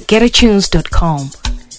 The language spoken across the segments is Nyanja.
getatunes.com.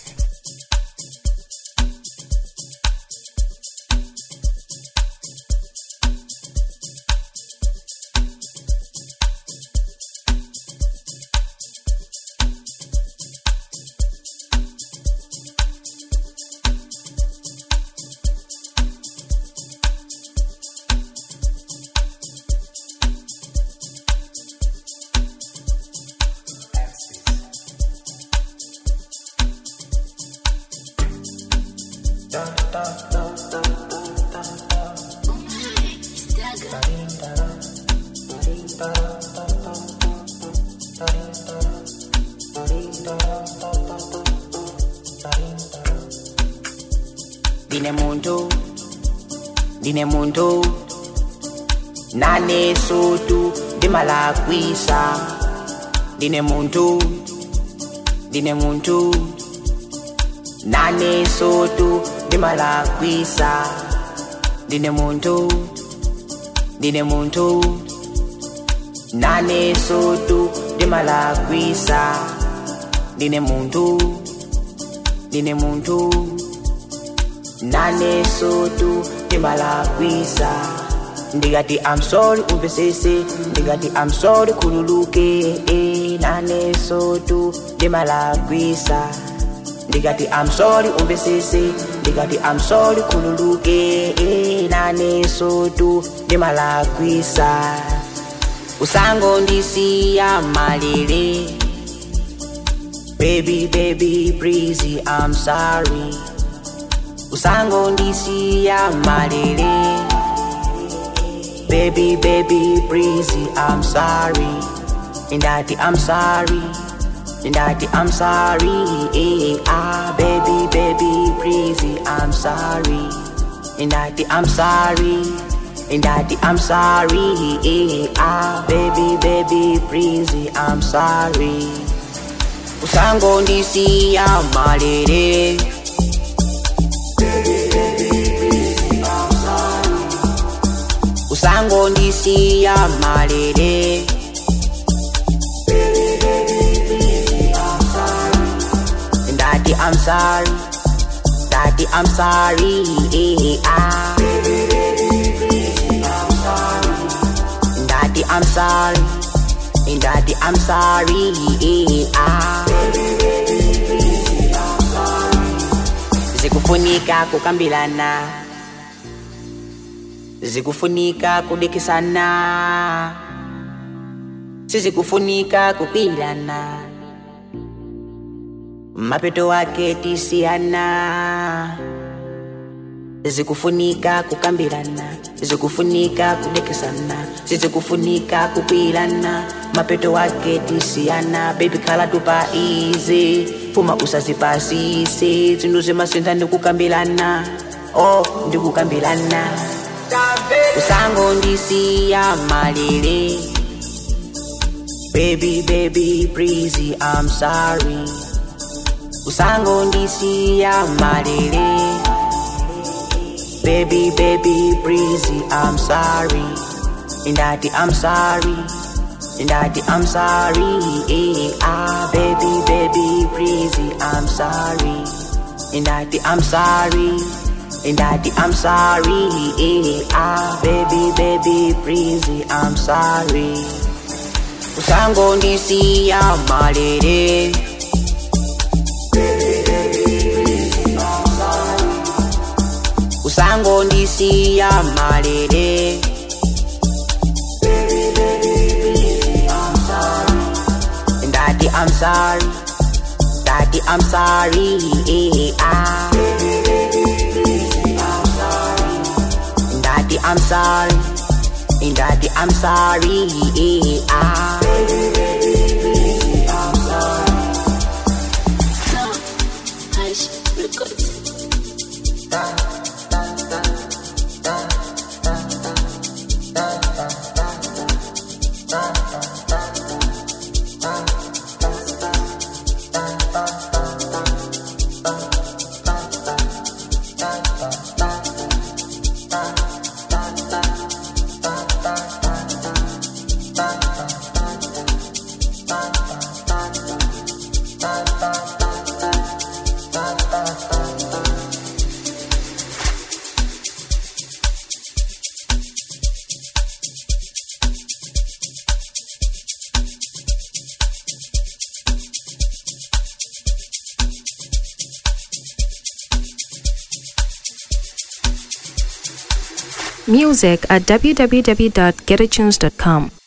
Dine muntu nane sotu di malakwisa. Dine muntu nane sotu di malakwisa. Dine muntu nane sotu di malakwisa. Dine muntu nane sotu di malakwisa. Ndigati I'm sorry umpesese, ndigati I'm sorry kululuke. Nane sotu di malakwisa. Ndigati I'm sorry umpesese, ndigati I'm sorry kululuke. Nane sotu di malakwisa. Usango ndisi ya malele. Baby, breezy, I'm sorry. Usango ndisi ya malele. Baby, breezy, I'm sorry. Indati, I'm sorry. Indati, I'm sorry. Baby, breezy, I'm sorry. Indati, I'm sorry. Indati, I'm sorry. Baby, breezy, I'm sorry. Usango ndisi ya malele. Usango ndisi ya malele. Daddy, I'm sorry. Daddy, I'm sorry. Daddy, I'm sorry. Daddy, I'm sorry. Zikufunika kukambilana. Zikufunika kudekisana. Sizikufunika kupilana. Mapeto wake tisiana. Zikufunika kukambilana. Zikufunika kudekisana. Sizikufunika kupilana. Mapeto wake tisiana. Baby kala tupa easy. Fuma usazipasise. Zinuze masinta ndikukambilana. Oh, ndikukambilana. Usango ndisi ya malele. Baby, breezy, I'm sorry. Usango ndisi ya malele. Baby, breezy, I'm sorry. Indati, I'm sorry. Indati, I'm sorry. Baby, breezy, I'm sorry. Indati, I'm sorry. Indati, I'm sorry. Baby, breezy, I'm sorry. Usango ndisi ya malele. Usango ndisi ya malele. Daddy, I'm sorry. Daddy, I'm sorry. Daddy, I'm sorry. Daddy, I'm sorry. Music at www.getatunes.com.